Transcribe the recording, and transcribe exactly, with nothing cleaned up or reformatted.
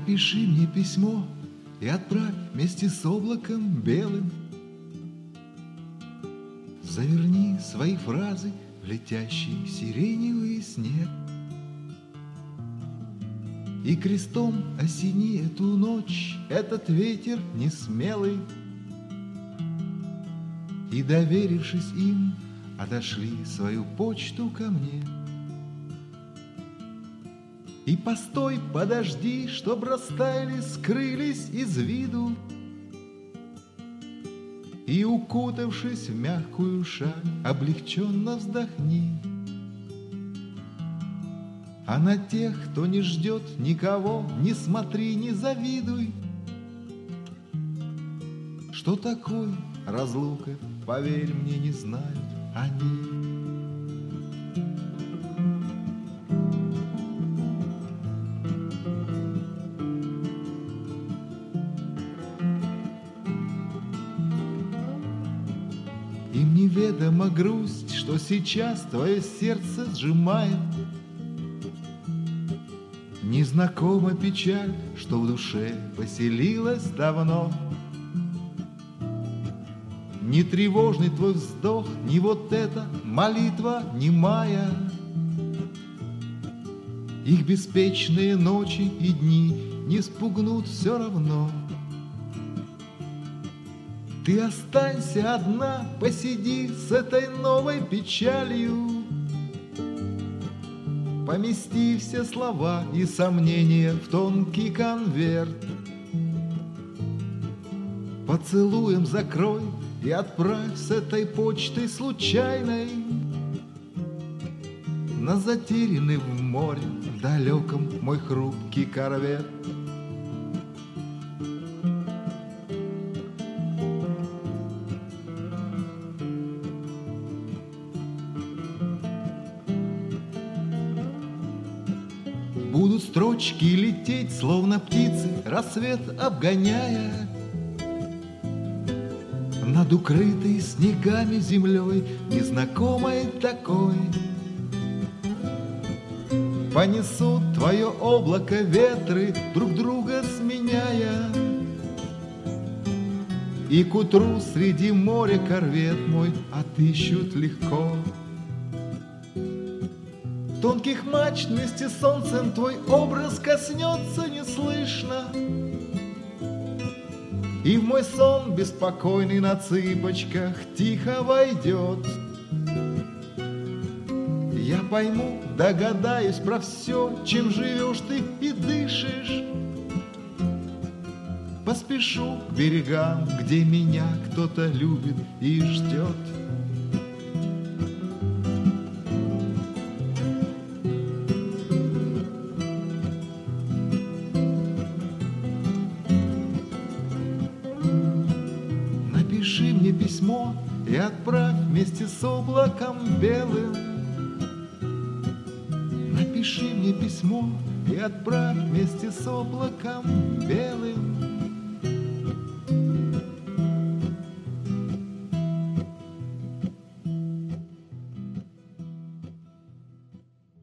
Напиши мне письмо и отправь вместе с облаком белым. Заверни свои фразы в летящий сиреневый снег. И крестом осени эту ночь, этот ветер несмелый. И, доверившись им, отошли свою почту ко мне. И постой, подожди, чтоб растаяли, скрылись из виду. И, укутавшись в мягкую шаль, облегченно вздохни. А на тех, кто не ждет никого, не смотри, не завидуй. Что такое разлука, поверь мне, не знают они. Им неведома грусть, что сейчас твое сердце сжимает. Незнакома печаль, что в душе поселилась давно. Не тревожный твой вздох, ни вот эта молитва немая. Их беспечные ночи и дни не спугнут все равно. Ты останься одна, посиди с этой новой печалью. Помести все слова и сомнения в тонкий конверт. Поцелуем закрой и отправь с этой почтой случайной на затерянный в море в далеком мой хрупкий корвет. Будут строчки лететь, словно птицы, рассвет обгоняя над укрытой снегами землей, незнакомой такой. Понесут твое облако ветры, друг друга сменяя, и к утру среди моря корвет мой отыщут легко. Тонких мачт вместе с солнцем твой образ коснется неслышно, и в мой сон беспокойный на цыпочках тихо войдет. Я пойму, догадаюсь про все, чем живешь ты и дышишь. Поспешу к берегам, где меня кто-то любит и ждет. Напиши мне письмо и отправь вместе с облаком белым. Напиши мне письмо и отправь вместе с облаком белым.